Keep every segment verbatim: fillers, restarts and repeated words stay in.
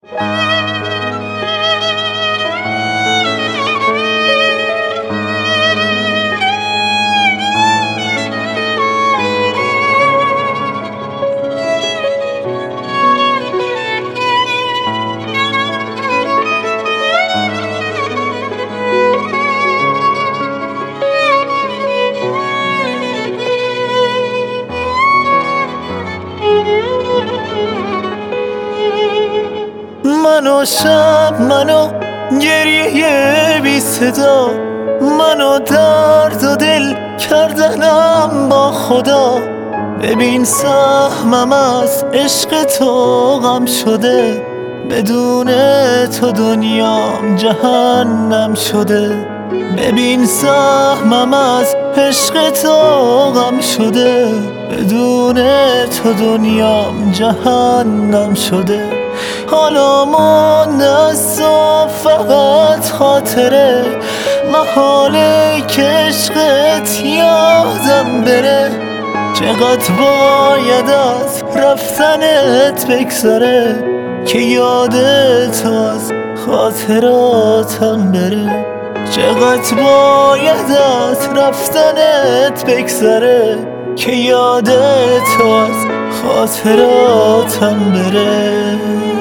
منو شب، منو گریه بی صدا، منو درد و دل کردنم با خدا. ببین سهمم از عشق تو غم شده، بدون تو دنیام جهنم شده. ببین سهمم از عشق تو غم شده، بدون تو دنیام جهنم شده. حالا مونده از تو فقط خاطره، محاله که عشقت یادم بره. چقدر باید از رفتنت بگذره که یادت از خاطراتم بره. چقدر باید از رفتنت بگذره که یادت از خاطراتم بره.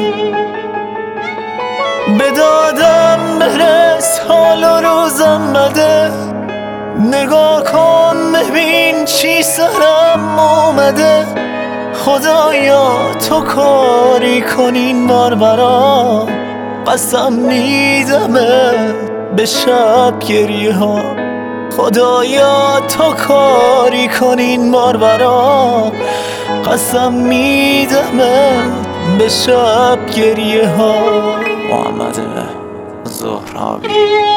به دادم برس، حال و روزم بده، نگاه کن ببین چی سرم اومده. خدایا تو کاری کن این بار برام، قسم میدمه به شب گریه ها. خدایا تو کاری کن این بار برام، قسم میدمه به شب گریه ها. محمد زهرابی.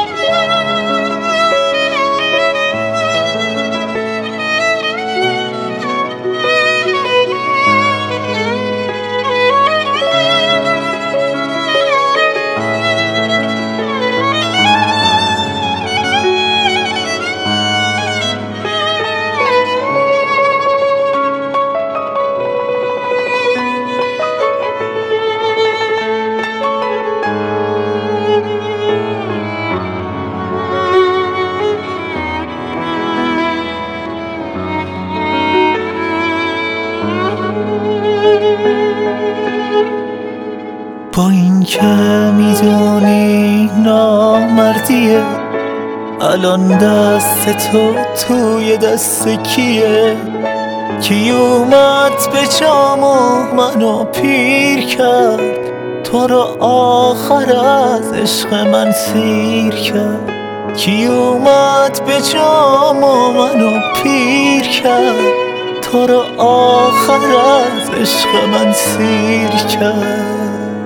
با این که میدونی نامردیه، الان دست تو توی دست کیه؟ کی اومد به جام و منو پیر کرد، تو رو آخر از عشق من سیر کرد. کی اومد به جام و منو پیر کرد، تو رو آخر از عشق من سیر کرد.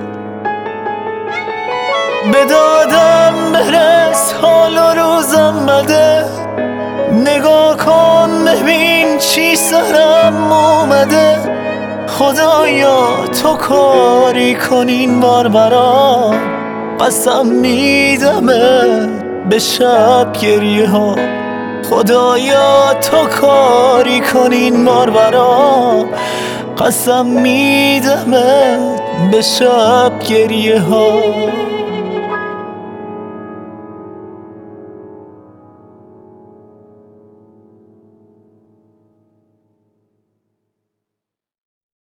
به دادم برس، حال و روزم بده، نگاه کن ببین چی سرم اومده. خدایا تو کاری کن این بار برام، قسم میدمه به شب گریه ها. خدایا تو کاری کن این بار برام، قسم میدمه به شب گریه ها.